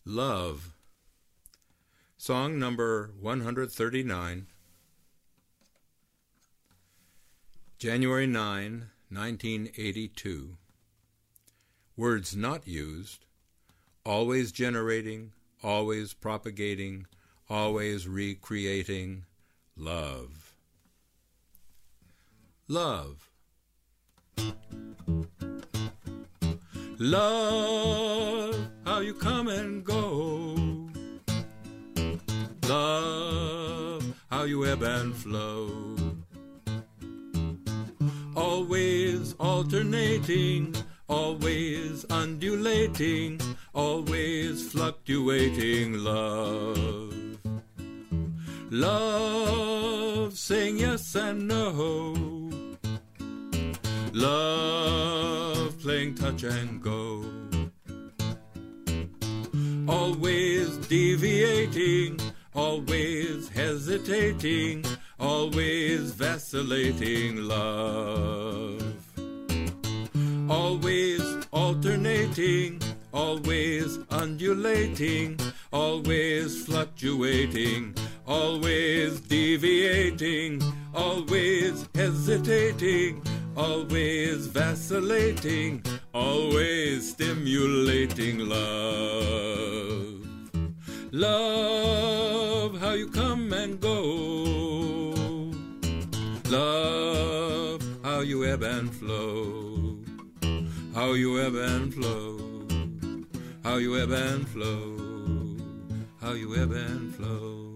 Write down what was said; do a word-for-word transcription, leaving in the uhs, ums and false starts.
Love. Song number one hundred thirty-nine. January ninth, nineteen eighty-two. Words not used. Always generating, always propagating, always recreating. Love. Love. Love, how you come and go. Love, how you ebb and flow. Always alternating, always undulating, always fluctuating. Love. Love, saying yes and no. Love, playing touch and go. Always deviating, always hesitating, always vacillating. Love. Always alternating, always undulating, always fluctuating, always deviating, always hesitating, always vacillating, always stimulating. Love. Love, how you come and go. Love, how you ebb and flow. How you ebb and flow. How you ebb and flow. How you ebb and flow.